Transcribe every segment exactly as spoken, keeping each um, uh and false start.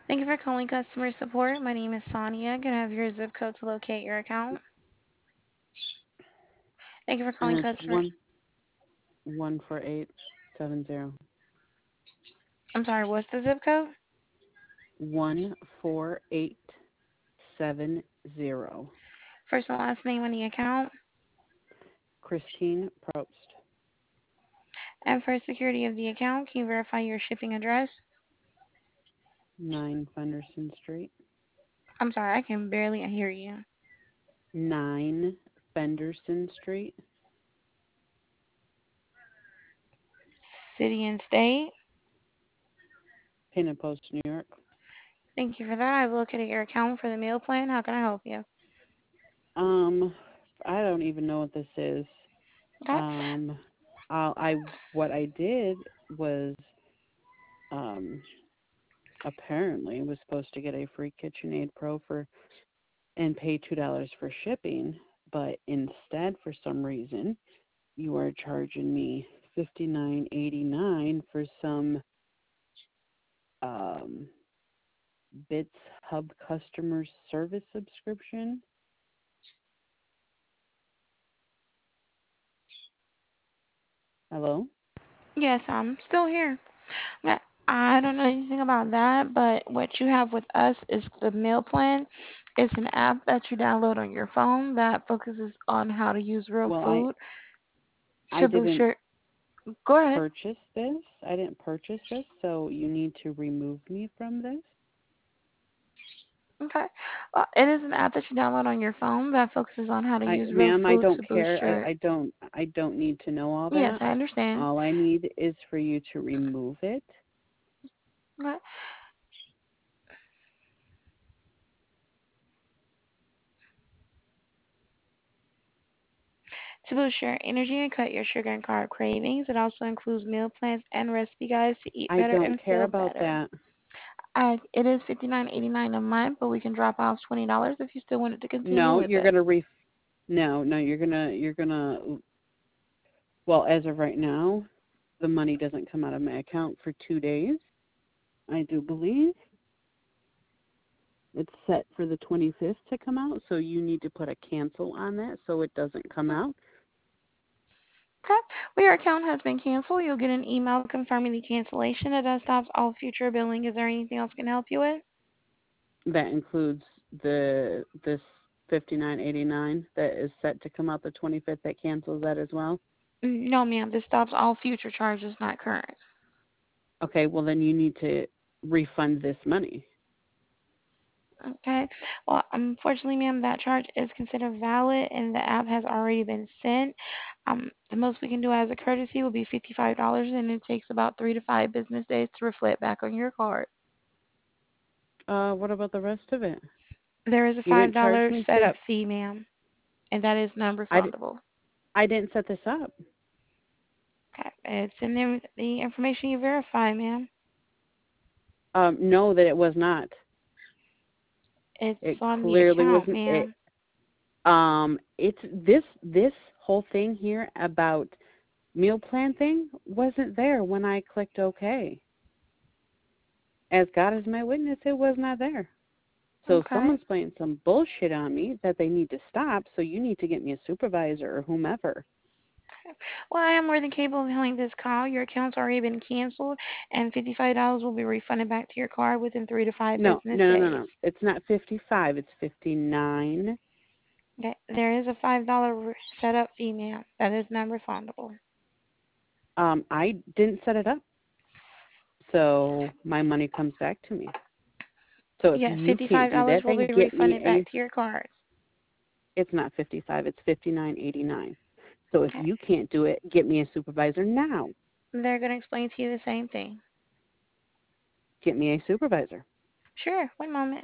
Thank you for calling customer support. My name is Sonia. Can I have your zip code to locate your account? Thank you for calling And it's customer. one one four eight seven zero. I'm sorry, what's the zip code? One four eight seven zero. First and last name on the account. Christine Probst. And for security of the account, can you verify your shipping address? Nine Fenderson Street. I'm sorry, I can barely hear you. Nine Fenderson Street. City and state. Painted Post, New York. Thank you for that. I've located your account for the meal plan. How can I help you? Um, I don't even know what this is. Okay. Um, I, I what I did was um apparently was supposed to get a free KitchenAid Pro for and pay two dollars for shipping, but instead, for some reason, you are charging me fifty nine eighty nine for some um, Bits Hub customer service subscription. Hello. Yes, I'm still here. Okay. I don't know anything about that, but what you have with us is the meal plan. It's an app that you download on your phone that focuses on how to use real Well, I food I to boost didn't your. Go ahead. purchase this. I didn't purchase this, so you need to remove me from this. Okay. Well, it is an app that you download on your phone that focuses on how to I, use real ma'am, I food to don't boost care. your. I, I don't. I don't need to know all Yes, that. I understand. All I need is for you to remove it. Okay. To boost your energy and cut your sugar and carb cravings, it also includes meal plans and recipe guides to eat I better don't and care feel about better. that. Uh, it is fifty nine eighty nine a month, but we can drop off twenty dollars if you still wanted to continue No, with you're it. gonna re. No, no, you're gonna. You're gonna. Well, as of right now, the money doesn't come out of my account for two days. I do believe it's set for the twenty-fifth to come out, so you need to put a cancel on that so it doesn't come out. Okay. Well, your account has been canceled. You'll get an email confirming the cancellation. It does stop all future billing. Is there anything else I can help you with? That includes the this fifty-nine eighty-nine that is set to come out the twenty-fifth. That cancels that as well. Mm, no, ma'am. This stops all future charges, not current. Okay, well then you need to refund this money. Okay. Well, unfortunately, ma'am, that charge is considered valid and the app has already been sent. Um, the most we can do as a courtesy will be fifty-five dollars and it takes about three to five business days to reflect back on your card. Uh, what about the rest of it? There is a You didn't charge five dollar me fif- setup fee, ma'am, and that is I, di- non-refundable. I didn't set this up. Okay. It's in there, the information you verify, ma'am. Um, no, that it was not. It's It on the clearly account, wasn't. It ma'am. um, it's this this whole thing here about meal plan thing wasn't there when I clicked OK. As God is my witness, it was not there. So Okay. someone's playing some bullshit on me that they need to stop. So you need to get me a supervisor or whomever. Well, I am more than capable of handling this call. Your account's already been canceled, and fifty-five dollars will be refunded back to your card within three to five No, business no, no, no, days. no. It's not fifty-five. It's fifty-nine. Okay. There is a five dollar setup fee, ma'am. That is non-refundable. Um, I didn't set it up, so my money comes back to me. So if Yes, you can't fifty-five do dollars that, will then be get me refunded back a. to your card. It's not fifty-five. It's fifty-nine eighty-nine. So if Okay. you can't do it, get me a supervisor now. They're going to explain to you the same thing. Get me a supervisor. Sure. One moment.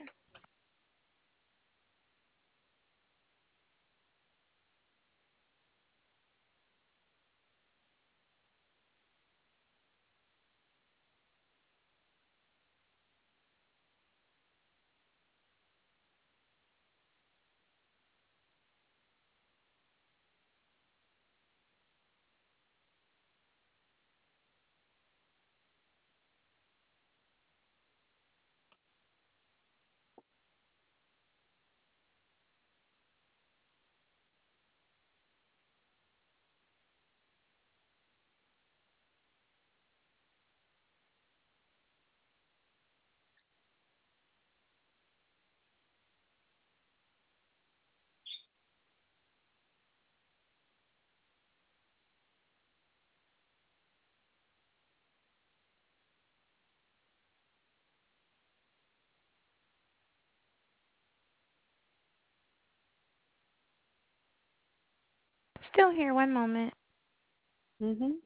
Still here. One moment. Mhm.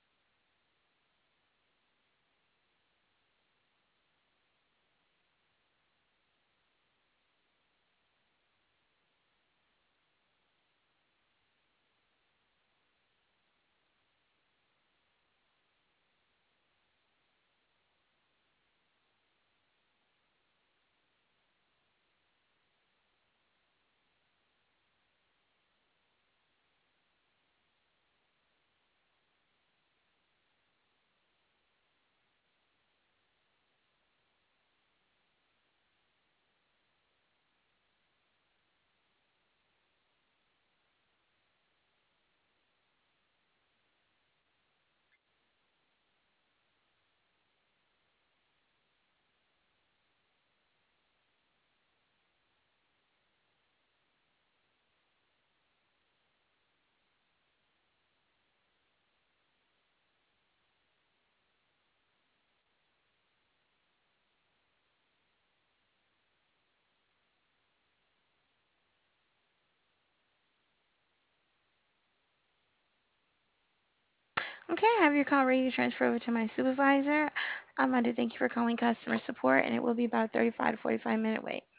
Okay, I have your call ready to transfer over to my supervisor. Um, I do thank you for calling customer support, and it will be about a thirty-five to forty-five minute wait.